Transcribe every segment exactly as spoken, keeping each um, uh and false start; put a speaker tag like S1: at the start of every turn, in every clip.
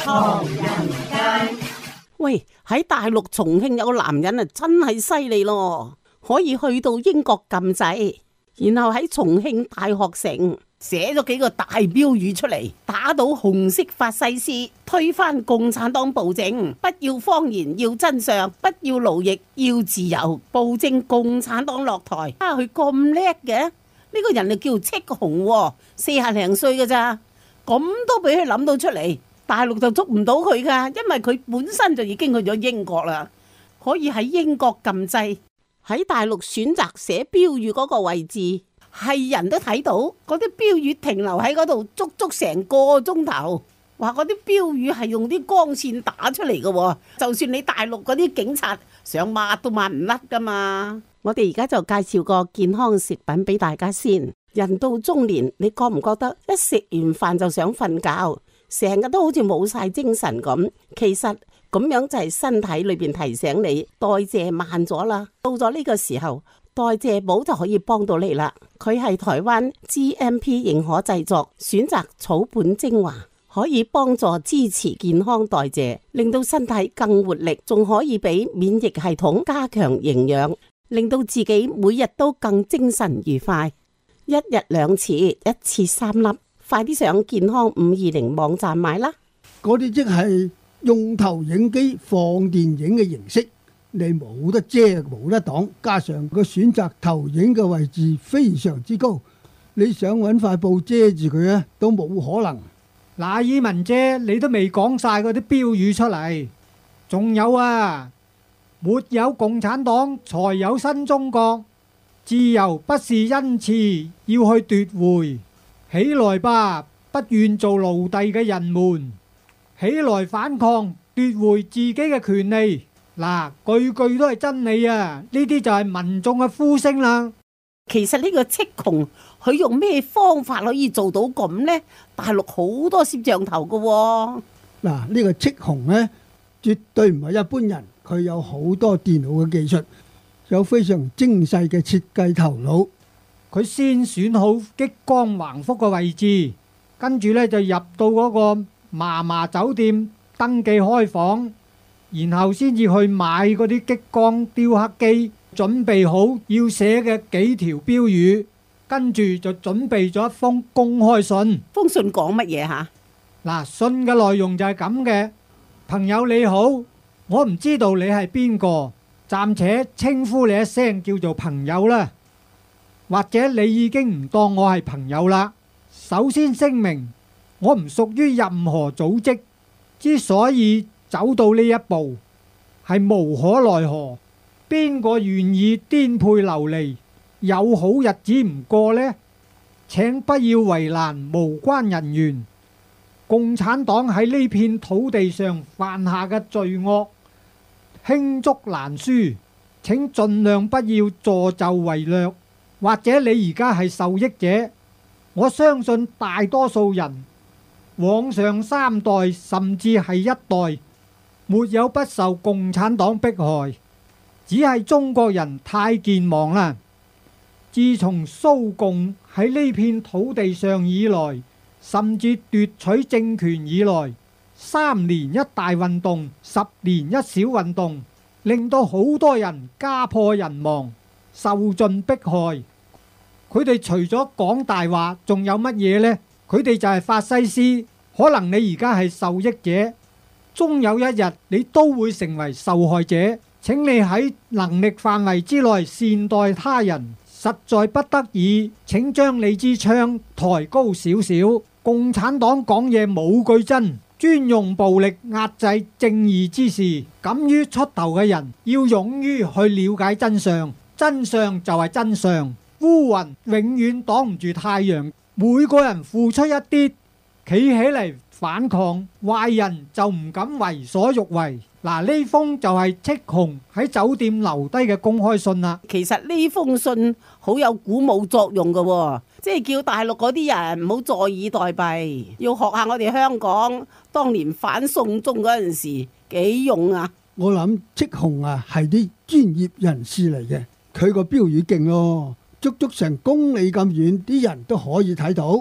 S1: 唐人街。
S2: 喂，喺大陸重慶有個男人啊，真係犀利咯，可以去到英國禁制，然後喺重慶大學城寫咗幾個大標語出嚟，打倒紅色法西斯，推翻共產黨暴政，不要謊言，要真相，不要奴役，要自由，暴政共產黨落台。啊，佢咁叻嘅，呢、這個人就叫戚紅，四廿零歲㗎咋，咁都俾佢諗到出嚟，大陸就捉唔到佢噶，因為佢本身就已經去咗英國啦，可以喺英國禁制，喺大陸選擇寫標語嗰個位置。係人都睇到嗰啲標語停留喺嗰度足足成個鐘頭，話嗰啲標語係用啲光線打出嚟嘅，就算你大陸嗰啲警察想抹都抹唔甩噶嘛。我哋而家就介紹個健康食品俾大家先。人到中年，你覺唔覺得一食完飯就想瞓覺，成日都好似冇晒精神咁？其實咁樣就係身體裏邊提醒你代謝慢咗啦。到咗呢個時候，代謝寶就可以幫到你啦，佢係台灣 G M P 認可製作，選擇草本精華，可以幫助支持健康代謝，令到身體更活力，仲可以俾免疫系統加強營養，令到自己每日都更精神愉快。一日兩次，一次三粒，快啲上健康五二零網站買啦！
S3: 嗰啲即係用投影機放電影嘅形式。你冇得遮冇得擋，加上個選擇投影嘅位置非常之高，你想揾塊布遮住佢咧都冇可能。
S4: 嗱，以文姐，你都未講晒嗰啲標語出嚟，仲有啊，沒有共產黨才有新中國，自由不是恩賜，要去奪回，起來吧，不願做奴隸嘅人們，起來反抗，奪回自己嘅權利。嗱，句句都係真理啊！呢啲就係民眾嘅呼聲啦。
S2: 其實呢個戚紅，佢用咩方法可以做到咁呢？大陸好多攝像頭噶喎。
S3: 嗱，呢個戚紅呢，絕對唔係一般人，佢有好多電腦嘅技術，有非常精細嘅設計頭腦。
S4: 佢先選好激光橫幅嘅位置，跟住呢就入到嗰個嫲嫲酒店登記開房。然後先至去買嗰啲激光雕刻機，準備好要寫嘅幾條標語，跟住就準備咗一封公開信。
S2: 封信講乜嘢吓？
S4: 嗱，信嘅內容就係咁嘅：朋友你好，我唔知道你係邊個，暫且稱呼你一聲叫做朋友啦。或者你已經唔當我係朋友啦。首先聲明，我唔屬於任何組織，之所以走到呢一步係無可奈何，邊個願意顛沛流離，有好日子唔過呢？請不要為難無關人員。共產黨喺呢片土地上犯下嘅罪惡罄竹難書，請盡量不要助紂為虐。或者你而家係受益者，我相信大多數人往上三代甚至係一代，沒有不受共產黨迫害，只係中國人太健忘啦。自從蘇共喺呢片土地上以來，甚至奪取政權以來，三年一大運動，十年一小運動，令到好多人家破人亡，受盡迫害。佢哋除咗講大話，仲有乜嘢呢？佢哋就係法西斯。可能你而家係受益者，終有一日你都會成為受害者。請你喺能力範圍之內善待他人，實在不得已，請將你支槍抬高少少。共產黨講嘢冇句真，專用暴力壓制正義之士。敢於出頭嘅人要勇於去了解真相，真相就係真相。烏雲永遠擋唔住太陽，每個人付出一啲，企起嚟反抗，壞人就唔敢為所欲為。嗱，呢封就係戚紅喺酒店留低嘅公開信啦。
S2: 其實呢封信好有鼓舞作用嘅，即係叫大陸嗰啲人唔好坐以待斃，要學下我哋香港當年反送中嗰陣時幾勇啊！
S3: 我諗戚紅啊係啲專業人士嚟嘅，佢個標語勁咯，足足成公里咁遠，啲人都可以睇到。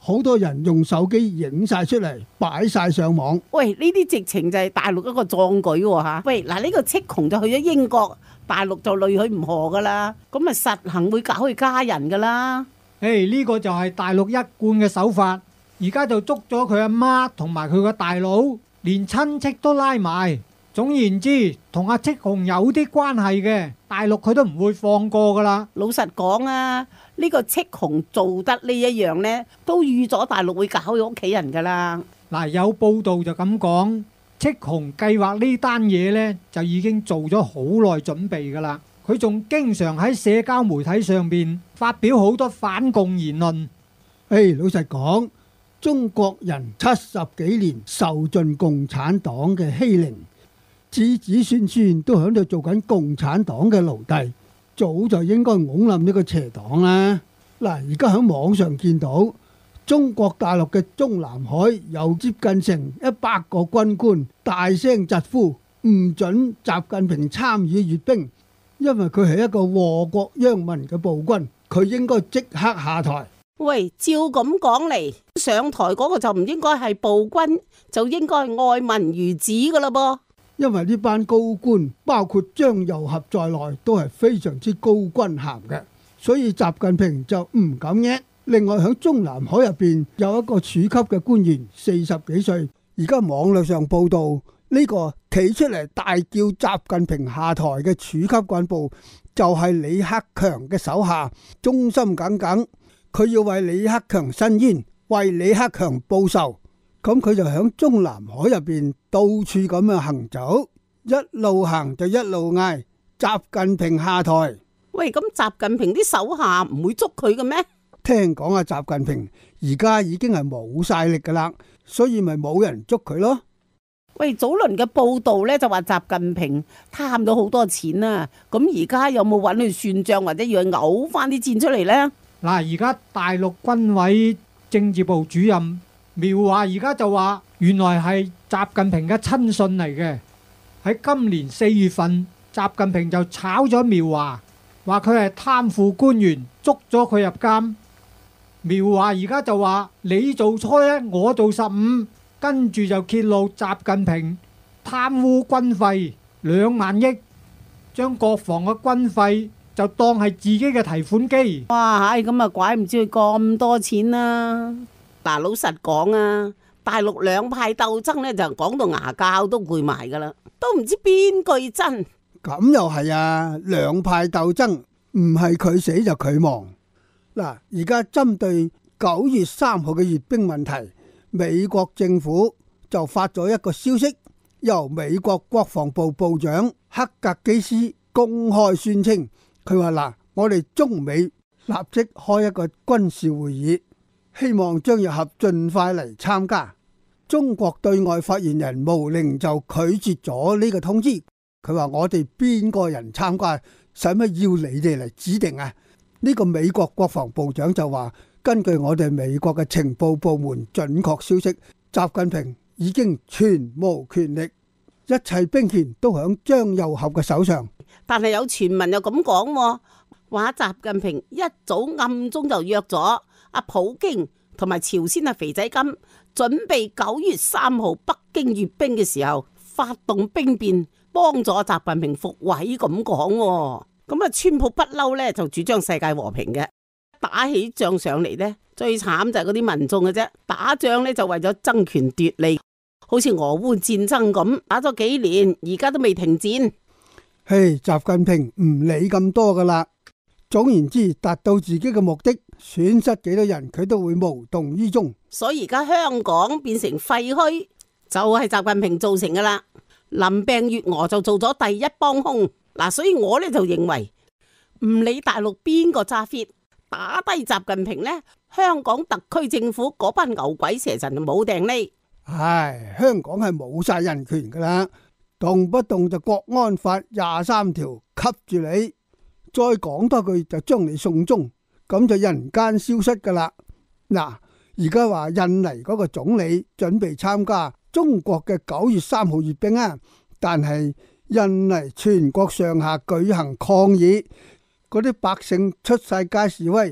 S3: 好多人用手機影晒出嚟，擺晒上網。
S2: 喂，呢啲直情就係大陸一個壯舉喎吓。喂，嗱呢個戚紅就去咗英國，大陸就累佢唔何噶啦，咁咪實行會搞佢家人噶啦。
S4: 誒，呢個就係大陸一貫嘅手法，而家就捉咗佢阿媽同埋佢個大佬，連親戚都拉埋。總言之，同阿戚紅有啲關係嘅，大陸佢都唔會放過噶啦。
S2: 老實講啊，呢個戚紅做得呢一樣呢，都預咗大陸會搞佢屋企人噶啦。
S4: 嗱，有報道就咁講，戚紅計劃呢單嘢呢，就已經做咗好耐準備噶啦。佢仲經常喺社交媒體上邊發表好多反共言論。
S3: 誒，老實講，中國人七十幾年受盡共產黨嘅欺凌，子子孫孫都喺度做緊共產黨嘅奴隸，早就應該拱冧呢個邪黨啦。嗱，而家喺網上見到中國大陸嘅中南海有接近成一百個軍官大聲疾呼唔准習近平參與閱兵，因為佢係一個禍國殃民嘅暴君，佢應該即刻下台。
S2: 喂，照咁講嚟，上台嗰個就唔應該係暴君，就應該係愛民如子噶啦噃。
S3: 因為呢班高官包括張又俠在內都係非常之高軍銜嘅，所以習近平就唔敢嘅。另外喺中南海入邊有一個處級嘅官員，四十幾歲，而家網絡上報道呢個企出嚟大叫習近平下台嘅處級幹部就係李克強嘅手下，忠心耿耿，佢要為李克強申冤，為李克強報仇。咁佢就喺中南海入邊到處咁樣行走，一路行就一路嗌習近平下台。
S2: 喂，咁習近平啲手下唔會捉佢嘅咩？
S3: 聽講啊，習近平而家已經係冇晒力噶啦，所以咪冇人捉佢咯。
S2: 喂，早輪嘅報道呢就話習近平貪咗好多錢啊，咁而家有冇揾佢算賬或者要佢嘔翻啲錢出嚟呢？
S4: 嗱，而家大陸軍委政治部主任苗華而家就話，原來係習近平嘅親信嚟嘅。喺今年四月份，習近平就炒咗苗華，話佢係貪腐官員，捉咗佢入監。苗華而家就話你做初一，我做十五，跟住就揭露習近平貪污軍費兩萬億，將國防嘅軍費就當係自己嘅提款機。
S2: 哇，唉，咁啊，怪唔知佢咁多錢啦。嗱，老實講啊，大陸兩派鬥爭呢，就講到牙膠都攰埋噶啦，都唔知邊句真。
S3: 咁又係啊，兩派鬥爭唔係佢死就佢亡。嗱，而家針對九月三號嘅閱兵問題，美國政府就發咗一個消息，由美國國防部部長克格基斯公開宣稱，佢話嗱，我哋中美立即開一個軍事會議，希望張又俠盡快嚟參加。中國對外發言人毛寧就拒絕咗呢個通知，佢話我哋邊個人參加，使乜要你哋嚟指定啊？呢個美國國防部長就話，根據我哋美國嘅情報部門準確消息，習近平已經全無權力，一切兵權都響張又俠嘅手上。
S2: 但係有傳聞又咁講，話習近平一早暗中就約咗阿普京同埋朝鮮阿肥仔金，準備九月三號北京閱兵嘅時候發動兵變，幫助習近平復位咁講。咁啊，川普不嬲呢就主張世界和平嘅，打起仗上嚟呢，最慘就係嗰啲民眾嘅啫。打仗呢就為咗爭權奪利，好似俄烏戰爭咁，打咗幾年，而家都未停戰。
S3: 嘿，習近平唔理咁多噶啦。總言之，達到自己嘅目的，損失幾多人佢都會無動於衷。
S2: 所以而家香港變成廢墟，就係習近平造成噶啦。林鄭月娥就做咗第一幫兇。嗱，所以我呢就認為，唔理大陸邊個揸 fit，打低習近平呢，香港特區政府嗰班牛鬼蛇神就冇定呢。
S3: 唉，香港係冇晒人權噶啦，動不動就國安法廿三條吸住你，再講多句就將你送中，咁就人間消失噶啦。嗱，而家話印尼嗰個總理準備參加中國嘅九月三號閱兵啊，但係印尼全國上下舉行抗議，嗰啲百姓出晒街示威，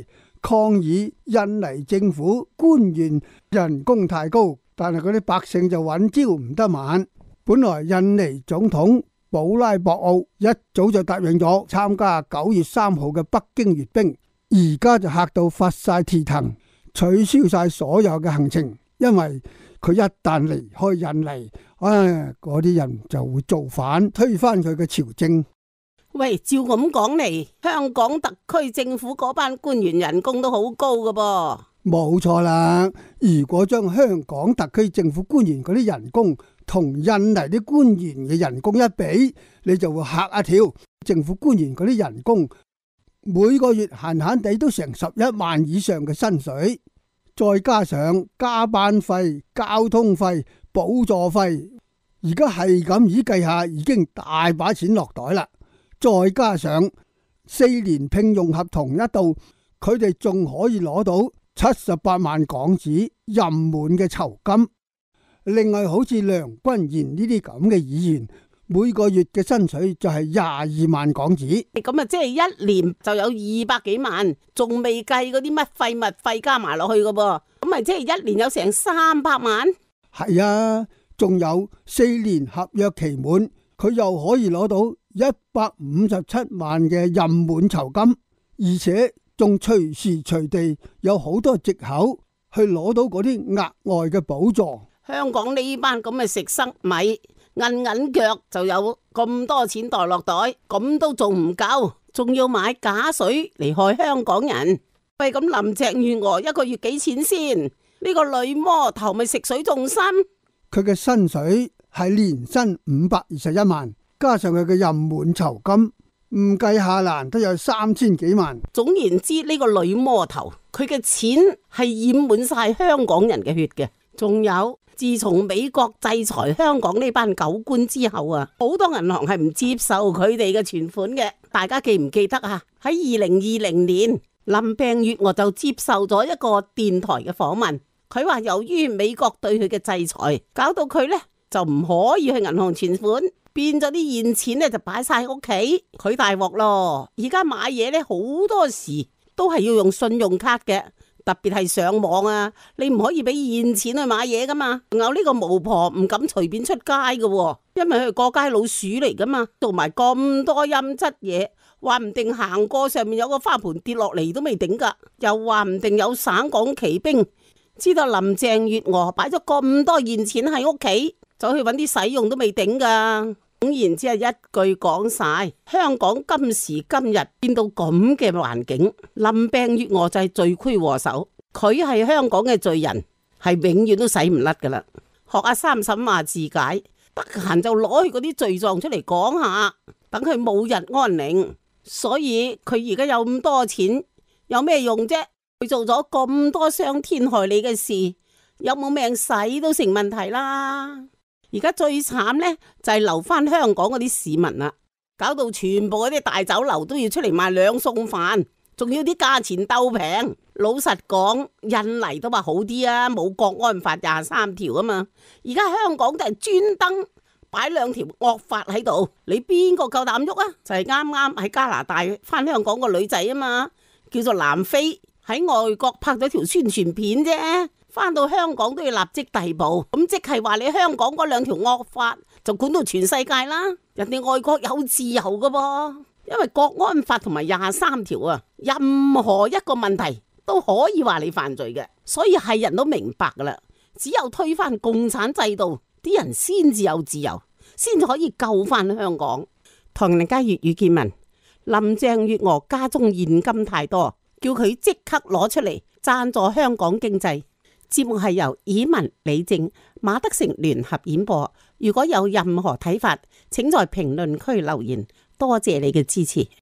S3: 抗議印尼政府官員人工太高，但係嗰啲百姓就揾朝唔得晚。本來印尼總統普拉博奧一早就答應咗參加九月三號嘅北京閱兵，而家就嚇到發晒蹄騰，取消晒所有嘅行程，因為佢一旦離開印尼，唉，嗰啲人就會造反，推翻佢嘅朝政。
S2: 喂，照咁講嚟，香港特區政府嗰班官員人工都好高㗎噃。
S3: 冇錯啦，如果將香港特區政府官員嗰啲人工同印尼啲官員嘅人工一比，你就會嚇一跳。政府官員嗰啲人工每個月閒閒地都成十一萬以上嘅薪水，再加上加班費、交通費、補助費，而家係咁以計下，已經大把錢落袋啦。再加上四年聘用合同一到，佢哋仲可以攞到七十八萬港紙任滿嘅酬金。另外好似梁君彥呢啲咁嘅議員，每個月嘅薪水就係廿二萬港紙。
S2: 咁啊，即係一年就有二百幾萬，仲未計嗰啲乜費物費加埋落去噶噃。咁咪即係一年有成三百萬。係
S3: 啊，仲有四年合約期滿，佢又可以攞到一百五十七萬嘅任滿酬金，而且仲隨時隨地有好多藉口去攞到嗰啲額外嘅補助。
S2: 香港呢班咁嘅食塞米，韌韌腳就有咁多錢袋落袋，咁都仲唔夠，仲要買假水嚟害香港人。喂，咁林鄭月娥一個月幾錢先？呢個女魔頭咪食水仲深？
S3: 佢嘅薪水係年薪五百二十一萬。加上佢嘅任滿酬金，唔計下欄都有三千幾萬。
S2: 總言之，呢、這個女魔頭佢嘅錢係染滿晒香港人嘅血嘅。仲有，自從美國制裁香港呢班狗官之後啊，好多銀行係唔接受佢哋嘅存款嘅。大家記唔記得啊？喺二零二零年，林鄭月娥就接受咗一個電台嘅訪問，佢話由於美國對佢嘅制裁，搞到佢呢就唔可以去銀行存款。變咗啲現錢咧就擺晒喺屋企，佢大鑊咯！而家買嘢咧好多時都係要用信用卡嘅，特別係上網啊，你唔可以俾現錢去買嘢噶嘛。仲有呢個巫婆唔敢隨便出街噶，因為佢係過街老鼠嚟噶嘛，做埋咁多陰質嘢，話唔定行過上面有個花盆跌落嚟都未頂噶，又話唔定有省港旗兵知道林鄭月娥擺咗咁多現錢喺屋企，走去搵啲使用都未頂噶。總言之係一句講晒，香港今時今日變到咁嘅環境，林鄭月娥就係罪魁禍首，佢係香港嘅罪人，係永遠都洗唔甩噶啦。學阿三嬸話自解，得閒就攞佢嗰啲罪狀出嚟講下，等佢冇日安寧。所以佢而家有咁多錢，有咩用啫？佢做咗咁多傷天害理嘅事，有冇命使都成問題啦。而家最慘呢，就係留翻香港嗰啲市民啦，搞到全部嗰啲大酒樓都要出嚟賣兩餸飯，仲要啲價錢鬥平。老實講，印尼都話好啲啊，冇國安法廿三條啊嘛。而家香港就係專登擺兩條惡法喺度，你邊個夠膽喐啊？就係啱啱喺加拿大翻香港個女仔啊嘛，叫做南非，喺外國拍咗條宣傳片啫。翻到香港都要立即逮捕，咁即係話你香港嗰兩條惡法就管到全世界啦。人哋外國有自由噶噃，因為國安法同埋廿三條啊，任何一個問題都可以話你犯罪嘅，所以係人都明白噶啦。只有推翻共產制度，啲人先至有自由，先至可以救翻香港。唐人街粵語見聞，林鄭月娥家中現金太多，叫佢即刻攞出嚟贊助香港經濟。節目係由以文、李正、馬德成聯合演播。如果有任何睇法，請在評論區留言。多謝你嘅支持。